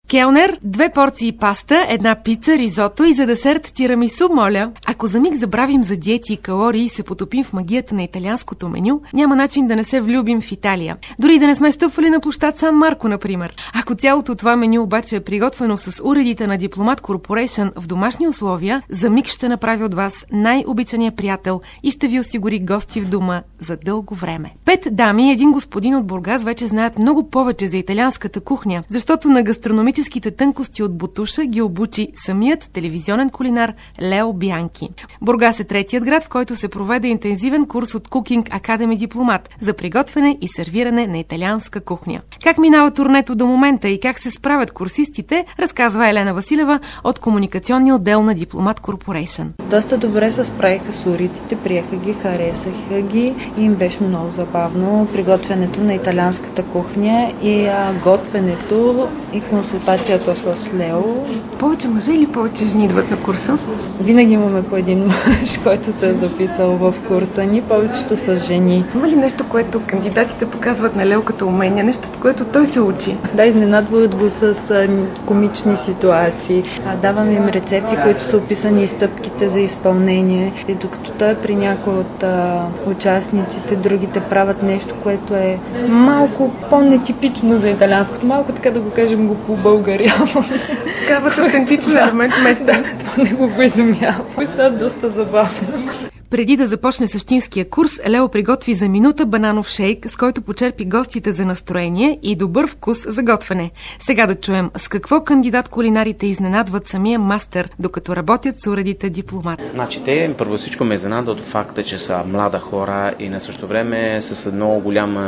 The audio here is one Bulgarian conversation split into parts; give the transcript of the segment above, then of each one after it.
Келнер, 2 порции паста, 1 пица, ризото и за десерт тирамису, моля. Ако за миг забравим за диети и калории и се потопим в магията на италианското меню, няма начин да не се влюбим в Италия. Дори да не сме стъпвали на площад Сан Марко, например. Ако цялото това меню обаче е приготвено с уредите на Дипломат Корпорейшън в домашни условия, за миг ще направи от вас най-обичания приятел и ще ви осигури гости в дома за дълго време. 5 дами и 1 господин от Бургас вече знаят много повече за италианската кухня, защото на гастрономическите тънкости от бутуша ги обучи самият телевизионен кулинар Лео Бянки. Бургас е третият град, в който се проведе интензивен курс от Cooking Academy Дипломат за приготвяне и сервиране на италианска кухня. Как минава турнето до момента и как се справят курсистите, разказва Елена Василева от комуникационния отдел на Дипломат Корпорейшън. Доста добре се справиха с уритите, приеха ги, харесаха ги и им беше много забавно приготвянето на италианската кухня и готвенето и консултацията с Лео. Повече мъже или повече жени идват на курса? Винаги имаме по един мъж, който се е записал в курса ни, повечето са жени. Има ли нещо, което кандидатите показват на Лео като умение, нещо, което той се учи? Да, изненадват го с комични ситуации. Даваме им рецепти, които са описани и стъпките за изпълнение. И докато той е при някой от участниците, другите правят нещо, което е малко по-нетипично за италианското. Малко, така да го кажем, го по-българяваме. Казват автентичен елемент места. Да, това не го изумява. Става доста забавно. Преди да започне същинския курс, Лео приготви за минута бананов шейк, с който почерпи гостите за настроение и добър вкус за готвене. Сега да чуем с какво кандидат-кулинарите изненадват самия мастер, докато работят с уредите Дипломат. Значи, те първо всичко ме изненадват от факта, че са млада хора и на същото време с много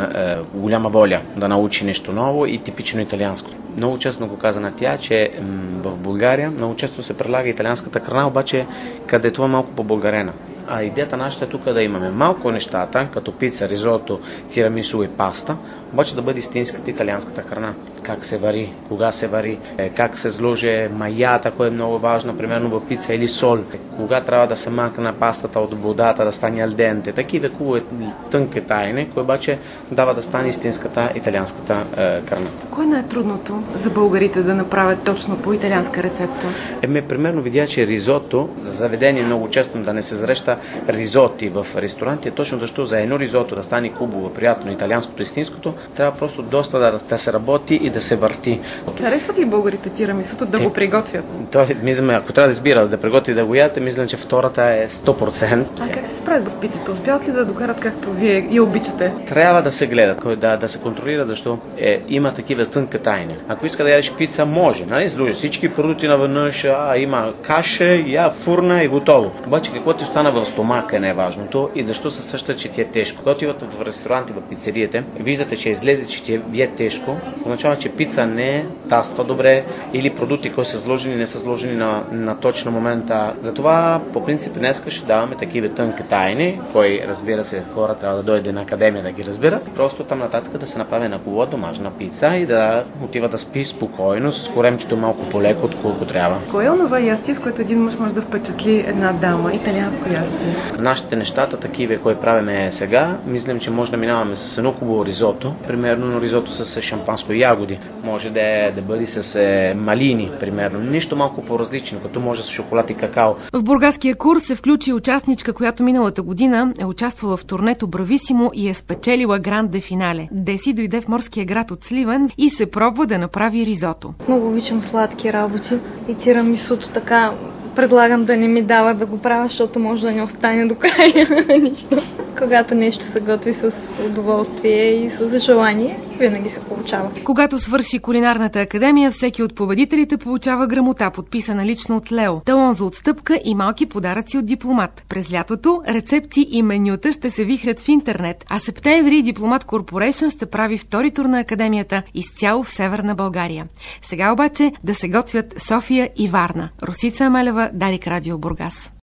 голяма воля да научи нещо ново и типично италианско. Много честно го каза на тя, че в България много често се предлага италианската храна, обаче където е малко по-българена. А идеята нашата е тук да имаме малко нещата, като пица, ризото, тирамису и паста, обаче да бъде истинската италианската храна. Как се вари, кога се вари, как се сложи маята, което е много важно, примерно в пица, или сол, кога трябва да се макне пастата от водата, да стане алденте. Такива тънки тайни, които обаче дава да стане истинската италианската храна. Кое е най-трудното за българите да направят точно по италианска рецепта? Примерно видя, че ризото за заведение много често да не се зареща ризоти в ресторанти, точно защото за едно ризото да стане хубаво, приятно, италианското, истинското, трябва просто доста да се работи и да се върти. Харесват ли българите тирамисуто да го приготвят? Мисля, ако трябва да избира да приготви да го ядете, мисля, че втората е 100%. А как се справят с пицата? Успяват ли да докарат както вие я обичате? Трябва да се гледат, да се контролира, защото има такива тънки тайни. Ако иска да ядеш пица, може. Нали? Всички продукти наведнъж, има каша, фурна и готово. Обаче какво ти остана в стомака е най-важното и защо се съща, че ти е тежко. Когато отивате в ресторанти, в пицериите, виждате, че излезе, че ти е тежко, означава, че пица не таства добре или продукти, които са сложени, не са сложени на точно момента. Затова, по принцип, днес ще даваме такива тънки тайни, кои, разбира се, хора трябва да дойде на академия да ги разбират. Просто там нататък да се направи на хубава домашна пица и да отива да спи спокойно, с коремчето малко по-леко, отколко трябва. Кое е онова ястие, с което един мъж може да впечатли една дама? Италианско ястие. Нашите нещата, такива, които правиме сега, мислим, че може да минаваме с едно хубаво ризото. Примерно ризото с шампанско ягоди. Може да бъде с малини, примерно. Нещо малко по-различно, като може с шоколад и какао. В бургаския курс се включи участничка, която миналата година е участвала в турнето Брависимо и е спечелила гранде финале. Деси дойде в морския град от Сливен и се пробва да направи ризото. Много обичам сладки работи и тирамисуто така. Предлагам да не ми дава да го правя, защото може да не остане до края нищо. Когато нещо се готви с удоволствие и с желание, винаги се получава. Когато свърши кулинарната академия, всеки от победителите получава грамота, подписана лично от Лео, талон за отстъпка и малки подаръци от Дипломат. През лятото рецепти и менюта ще се вихрят в интернет, а септември Дипломат Корпорейшън ще прави втори тур на академията изцяло в Северна България. Сега обаче да се готвят София и Варна. Росица Амелева, Дарик Радио Бургас.